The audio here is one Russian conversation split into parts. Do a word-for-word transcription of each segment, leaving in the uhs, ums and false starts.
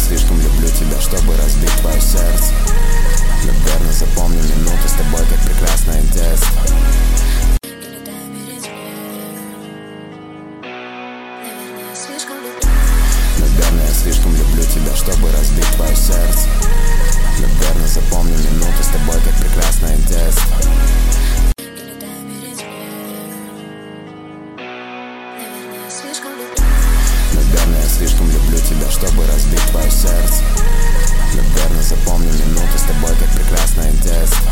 слишком люблю тебя, чтобы разбить твое сердце. Наверное, запомню минуты с тобой, как прекрасное детство. Наверное, я слишком люблю тебя, чтобы разбить твое сердце. Наверное, запомню минуты с тобой, как прекрасное детство. Наверное, я слишком люблю тебя, чтобы разбить твое сердце. Наверное, запомню минуты с тобой, как прекрасное детство.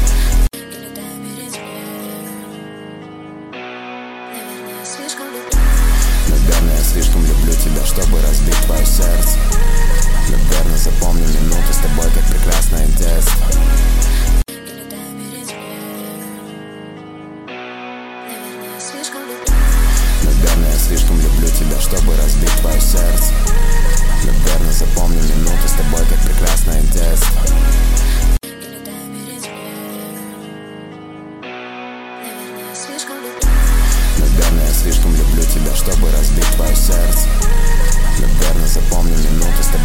Наверное, я слишком люблю тебя, чтобы разбить твое сердце. Наверное, запомню минуты с тобой, как прекрасное детство. Наверное, я слишком люблю тебя, чтобы разбить твое сердце. Наверное, запомню минуты с тобой, как прекрасное детство. Наверное, я слишком люблю тебя, чтобы разбить твое сердце. Наверное, запомню минуты с тобой.